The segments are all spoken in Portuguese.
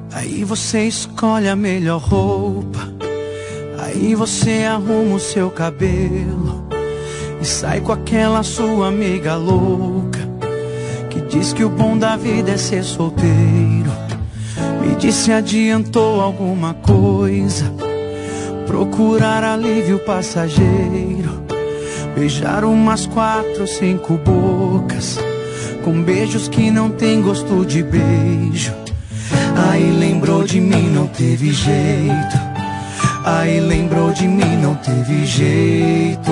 Aí você escolhe a melhor roupa, aí você arruma o seu cabelo e sai com aquela sua amiga louca que diz que o bom da vida é ser solteiro. Me diz se adiantou alguma coisa, procurar alívio passageiro, beijar umas 4, 5 bocas com beijos que não tem gosto de beijo. Aí lembrou de mim, não teve jeito. Aí lembrou de mim, não teve jeito.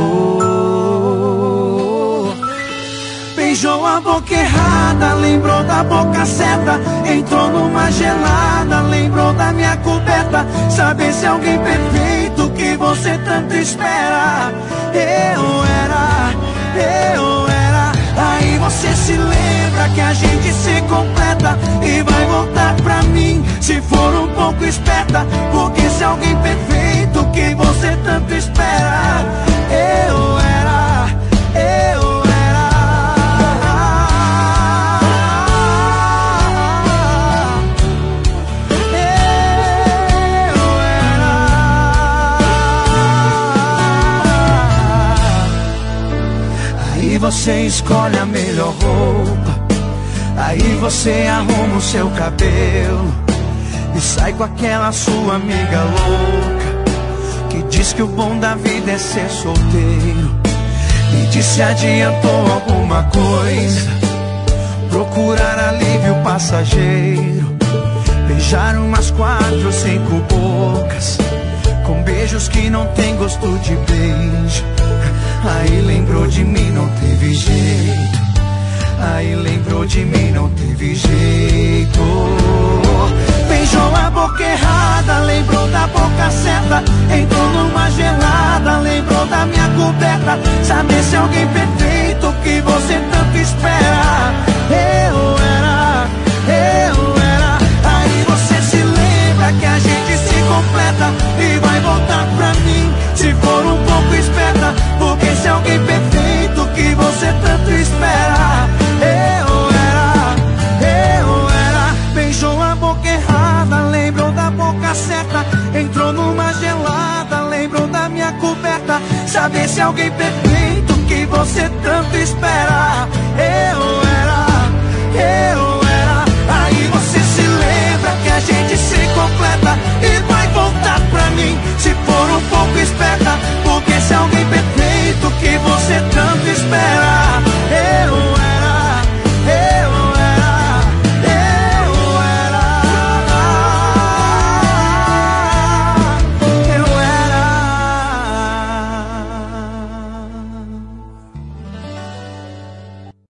Beijou a boca errada, lembrou da boca certa. Entrou numa gelada, lembrou da minha coberta. Saber se alguém perfeito que você tanto espera. Eu era. Aí você se lembra que a gente se completa e vai voltar pra mim se for um pouco esperta. Porque se alguém perfeito que você tanto espera. Eu era. Aí você escolhe a melhor roupa, aí você arruma o seu cabelo e sai com aquela sua amiga louca que diz que o bom da vida é ser solteiro. Me diz se adiantou alguma coisa, procurar alívio passageiro, beijar umas 4, 5 bocas com beijos que não tem gosto de beijo. Aí lembrou de mim, não teve jeito. Aí lembrou de mim, não teve jeito. Beijou a boca errada, lembrou da boca certa. Entrou numa gelada, lembrou da minha coberta. Saber se alguém perfeito que você tanto espera. Eu era. Aí você se lembra que a gente se completa e vai voltar pra mim se for um pouco esperta. Porque se alguém perfeito que você tanto espera. Eu era. Beijou a boca errada, lembrou da boca certa. Entrou numa gelada, lembrou da minha coberta. Saber se alguém perfeito que você tanto espera. Eu era.